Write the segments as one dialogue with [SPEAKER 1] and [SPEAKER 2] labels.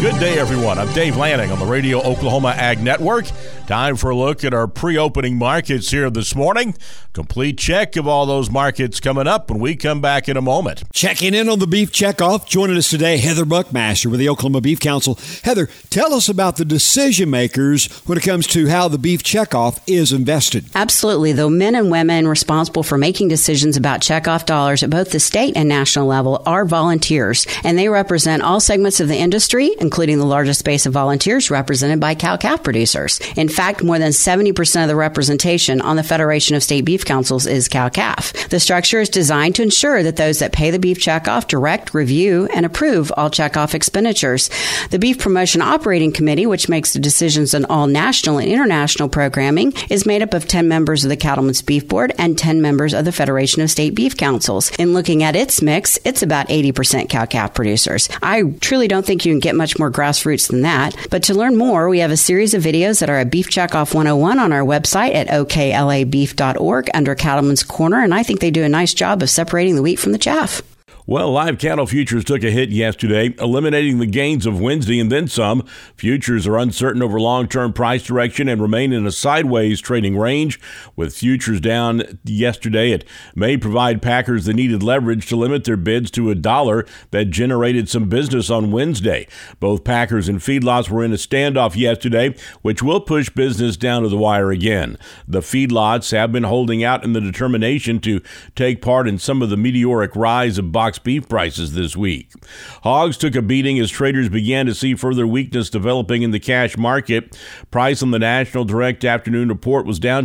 [SPEAKER 1] Good day, everyone. I'm Dave Lanning on the Radio Oklahoma Ag Network. Time for a look at our pre-opening markets here this morning. Complete check of all those markets coming up when we come back in a moment.
[SPEAKER 2] Checking in on the beef checkoff. Joining us today, Heather Buckmaster with the Oklahoma Beef Council. Heather, tell us about the decision makers when it comes to how the beef checkoff is invested.
[SPEAKER 3] Absolutely. The men and women responsible for making decisions about checkoff dollars at both the state and national level are volunteers, and they represent all segments of the industry, including the largest base of volunteers represented by cow-calf producers. In fact, more than 70% of the representation on the Federation of State Beef Councils is cow-calf. The structure is designed to ensure that those that pay the beef checkoff direct, review, and approve all checkoff expenditures. The Beef Promotion Operating Committee, which makes the decisions on all national and international programming, is made up of 10 members of the Cattlemen's Beef Board and 10 members of the Federation of State Beef Councils. In looking at its mix, it's about 80% cow-calf producers. I truly don't think you can get much more grassroots than that. But to learn more, we have a series of videos that are at Beef Checkoff 101 on our website at oklabeef.org under Cattleman's Corner, and I think they do a nice job of separating the wheat from the chaff.
[SPEAKER 1] Well, live cattle futures took a hit yesterday, eliminating the gains of Wednesday and then some. Futures are uncertain over long-term price direction and remain in a sideways trading range, with futures down yesterday. It may provide packers the needed leverage to limit their bids to $1 that generated some business on Wednesday. Both packers and feedlots were in a standoff yesterday, which will push business down to the wire again. The feedlots have been holding out in the determination to take part in some of the meteoric rise of box beef prices this week. Hogs took a beating as traders began to see further weakness developing in the cash market. Price on the National Direct Afternoon Report was down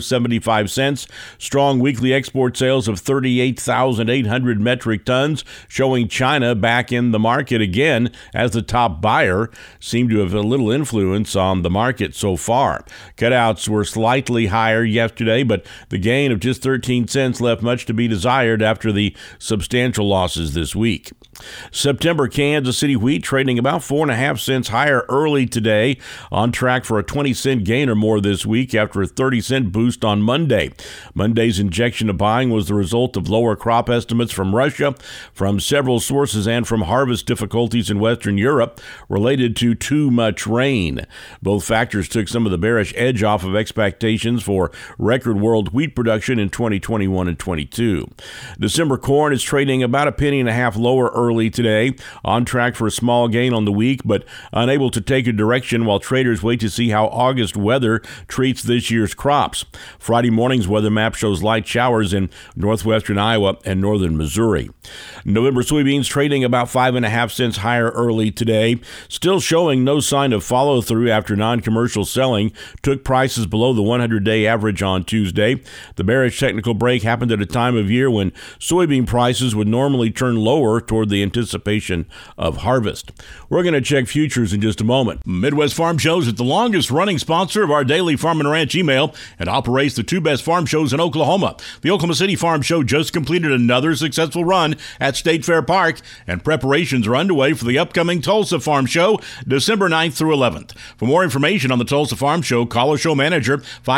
[SPEAKER 1] $2.75. Strong weekly export sales of 38,800 metric tons, showing China back in the market again as the top buyer, seemed to have a little influence on the market so far. Cutouts were slightly higher yesterday, but the gain of just 13 cents left much to be desired after the substantial losses this week. September Kansas City wheat trading about 4.5 cents higher early today, on track for a 20-cent gain or more this week after a 30-cent boost on Monday. Monday's injection of buying was the result of lower crop estimates from Russia, from several sources, and from harvest difficulties in Western Europe related to too much rain. Both factors took some of the bearish edge off of expectations for record world wheat production in 2021 and 22. December corn is trading about a penny and a half lower early today, on track for a small gain on the week, but unable to take a direction while traders wait to see how August weather treats this year's crops. Friday morning's weather map shows light showers in northwestern Iowa and northern Missouri. November soybeans trading about 5.5 cents higher early today, still showing no sign of follow-through after non-commercial selling took prices below the 100-day average on Tuesday. The bearish technical break happened at a time of year when soybean prices would normally turn lower toward the anticipation of harvest. We're going to check futures in just a moment. Midwest Farm Shows is the longest running sponsor of our daily Farm and Ranch email and operates the two best farm shows in Oklahoma. The Oklahoma City Farm Show just completed another successful run at State Fair Park, and preparations are underway for the upcoming Tulsa Farm Show, December 9th through 11th. For more information on the Tulsa Farm Show, call our show manager,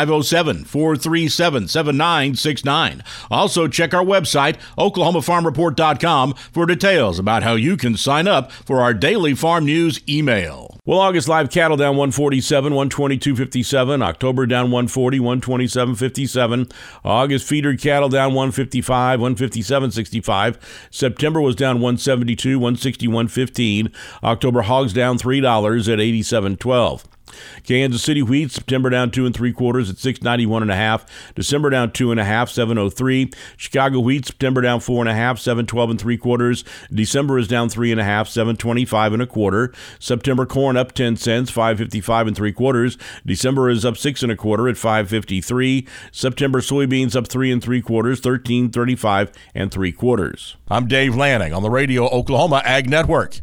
[SPEAKER 1] 507-437-7969. Also, check our website, oklahomafarmreport.com, for details about how you can sign up for our daily farm news email. Well, August live cattle down 147, 122.57. October down 140, 127.57. August feeder cattle down 155, 157.65. September was down 172, 161.15. October hogs down $3 at 87.12. Kansas City wheat, September down 2 3/4 at 691.5. December down 2.5, 703. Chicago wheat, September down 4.5, 712 3/4. December is down 3.5, 725 1/4. September corn up 10 cents, 555 3/4. December is up 6 1/4 at 553. September soybeans up 3 3/4, 1335 3/4. I'm Dave Lanning on the Radio Oklahoma Ag Network.